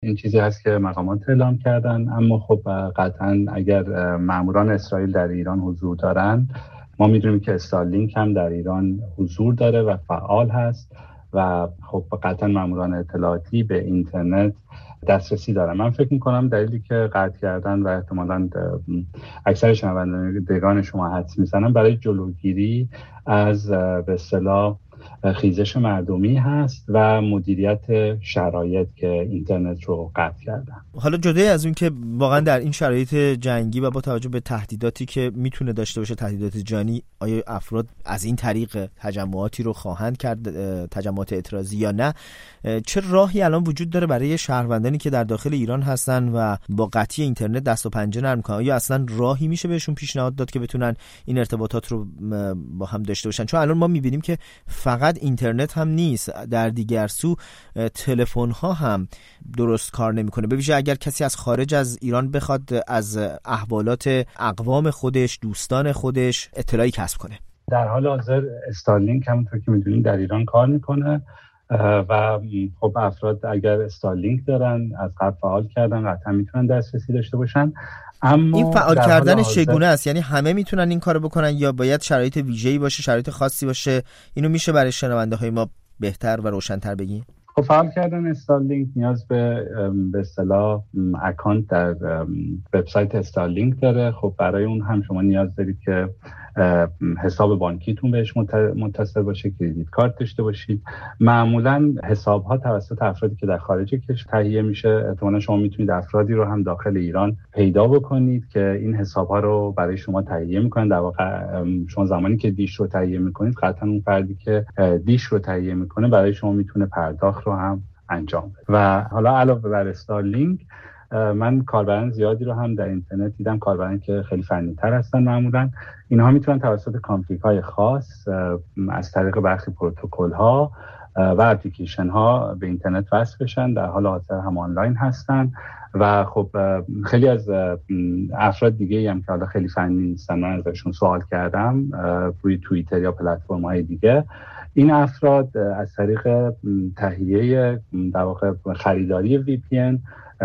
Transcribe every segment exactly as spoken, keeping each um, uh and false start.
این چیزی هست که مقامات اعلام کردن، اما خب قطعا اگر ماموران اسرائیل در ایران حضور دارن، ما میدونیم که استارلینک هم در ایران حضور داره و فعال هست و خب قطعا ماموران اطلاعاتی به اینترنت دسترسی دارن. من فکر میکنم دلیلی که قطع کردن و احتمالاً اکثر شنوندگان شما حدس میزنن برای جلوگیری از به اصطلاح خیزش مردمی هست و مدیریت شرایط که اینترنت رو قطع کردن. حالا جدای از اون که واقعا در این شرایط جنگی و با توجه به تهدیداتی که میتونه داشته باشه، تهدیدات جانی، آیا افراد از این طریق تجمعاتی رو خواهند کرد، تجمعات اعتراضی یا نه؟ چه راهی الان وجود داره برای شهروندانی که در داخل ایران هستن و با قطعی اینترنت دست و پنجه نرم کنن؟ آیا اصلا راهی میشه بهشون پیشنهاد داد که بتونن این ارتباطات رو با هم داشته باشن؟ چون الان ما میبینیم که فقط اینترنت هم نیست، در دیگر سو تلفن ها هم درست کار نمیکنه، به ویژه اگر کسی از خارج از ایران بخواد از احوالات اقوام خودش، دوستان خودش اطلاعی کسب کنه. در حال حاضر استارلینک همونطور که میدونید در ایران کار میکنه و خب افراد اگر استارلینک دارن، از قبل فعال کردن، قطعا میتونن دسترسی داشته باشن. اما این فعال کردنش چگونه است؟ یعنی همه میتونن این کارو بکنن یا باید شرایط ویژه‌ای باشه، شرایط خاصی باشه؟ اینو میشه برای شنونده های ما بهتر و روشن‌تر بگی؟ خب فعال کردن استارلینک نیاز به به اصطلاح اکانت در وبسایت استارلینک داره. خب برای اون هم شما نیاز دارید که حساب بانکیتون بهش متصل باشه، کریدیت کارت داشته باشید. معمولا حساب ها توسط افرادی که در خارج کشور تهیه میشه. احتمالاً شما میتونید افرادی رو هم داخل ایران پیدا بکنید که این حساب ها رو برای شما تهیه میکنن. در واقع شما زمانی که دیش رو تهیه میکنید، قطعا اون فردی که دیش رو تهیه میکنه برای شما میتونه پرداخت رو هم انجام بده. و حالا علاوه بر استارلینک، من کاربران زیادی رو هم در اینترنت دیدم، کاربران که خیلی فنی تر هستن. معمولا اینها میتونن توسط کانفیگ های خاص از طریق برخی پروتکل ها و اپلیکیشن ها به اینترنت وصل بشن، در حال حاضر هم آنلاین هستن و خب خیلی از افراد دیگه هم که حالا خیلی فنی نیستن، من ازشون سوال کردم روی توییتر یا پلتفرم های دیگه، این افراد از طریق تهیه در واقع خریداری وی پی ان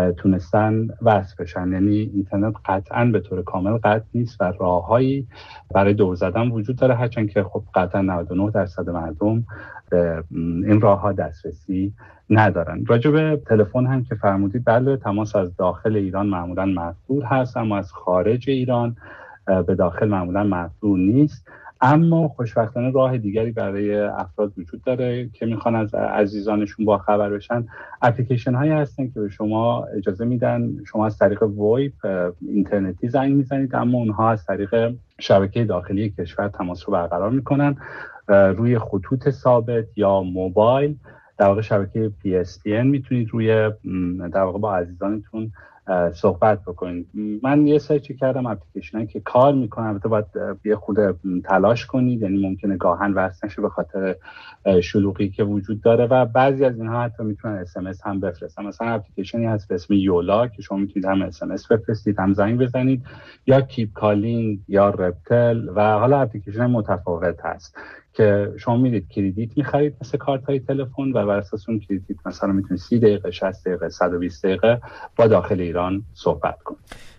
تونستن وصل بشن. یعنی اینترنت قطعاً به طور کامل قطع نیست و راههایی برای دور زدن وجود داره، هرچند که خب قطعاً نود و نه درصد مردم به این راهها دسترسی ندارن. راجع به تلفن هم که فرمودید، بله تماس از داخل ایران معمولاً مقبول هست، اما از خارج ایران به داخل معمولاً مقبول نیست. اما خوشبختانه راه دیگری برای افراد وجود داره که میخوان از عزیزانشون با خبر بشن. اپلیکیشن هایی هستن که به شما اجازه میدن شما از طریق وایپ اینترنتی زنگ میزنید، اما اونها از طریق شبکه داخلی کشور تماس رو برقرار میکنن روی خطوط ثابت یا موبایل. در واقع شبکه پی اس تی ان میتونید روی در واقع با عزیزانتون صحبت بکنید. من یه سری چک کردم اپلیکیشنایی که کار میکنن، البته باید یه خود تلاش کنید، یعنی ممکنه گاهن وصل نشه به خاطر شلوغی که وجود داره و بعضی از اینها حتی میتونن اس ام اس هم بفرستن. مثلا اپلیکیشنی هست به اسم یولا که شما میتونید هم اس ام اس بفرستید هم زنگ بزنید، یا کیپ کالینگ یا رپتل و حالا اپلیکیشن متفاوت هست که شما میرید کریدیت میخرید مثل کارت های تلفن و بر اساس اون کریدیت مثلا میتونید سی دقیقه، شصت دقیقه، صد و بیست دقیقه با داخل ایران صحبت کنید.